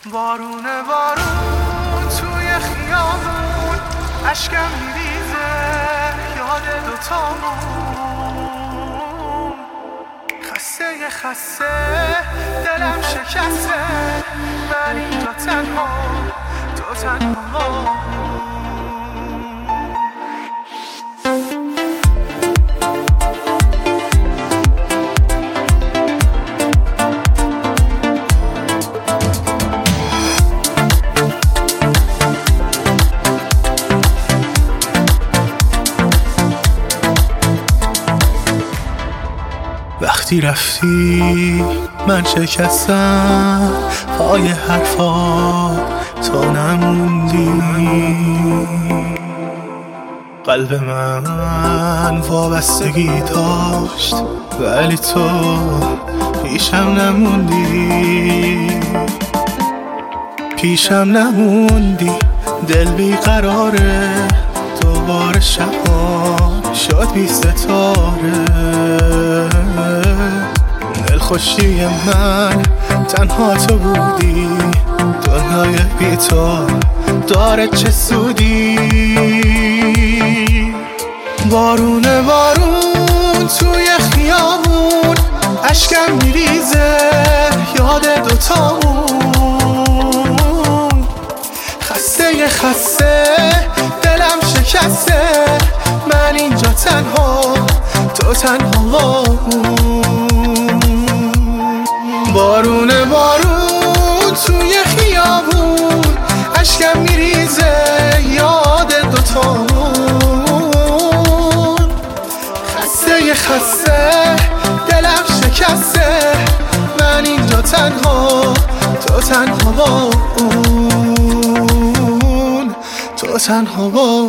بارونه بارون توی خیابون، اشکم میریزه یاد دوتامون. خسته دلم شکسته، من اینجا تنها، تو تنها. وقتی رفتی من شکستم، پای حرفا تو نموندی. قلب من وابستگی داشت ولی تو پیشم نموندی. دل بیقراره، دوباره شبا شد بی ستاره. دلخوشی من تنها تو بودی، دنیای بی تو داره چه سودی. بارونه بارون توی خیابون، اشکم میریزه یاد دوتامون. خسته دلم شکسته، من اینجا تنها، تو تنها. بارونه بارون توی خیابون، اشکم میریزه یاد دوتامون. خسته دلم شکسته، من اینجا تنها، تو تنها. تو تنها.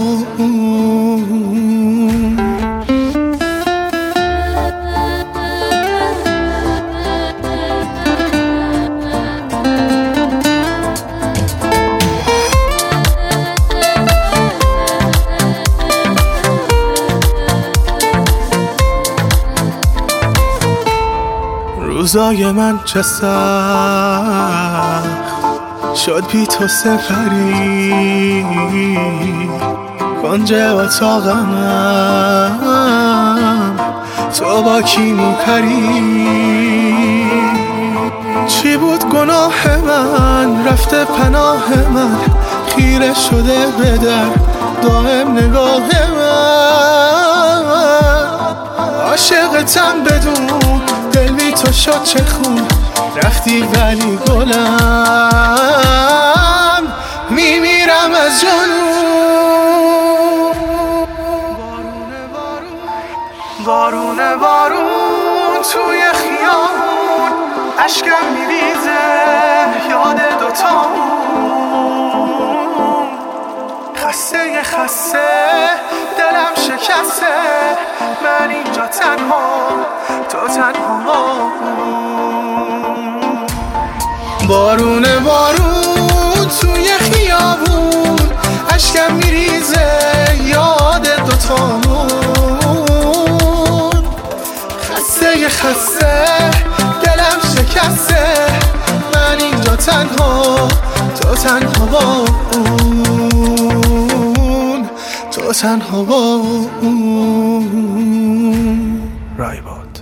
روزای من چه سخت شد بی تو سپری، کنج اتاقم تو با کی میپری. چی بود گناه من، رفته پناه من، خیره شده به در دائم نگاه من. عاشقتم بدون دل بی تو شد چه خون، رفتی ولی گلم میمیرم از جنون. بارونه بارون توی خیابون، اشکم میریزه یاد دوتامون. خسته دلم شکسته، من اینجا تنها، تو تنها. بارونه بارون توی خیابون، اشکم میریزه یاد دوتامون. خسته دلم شکسته، من اینجا تنها، تو تنها. تو تنها. رایباد.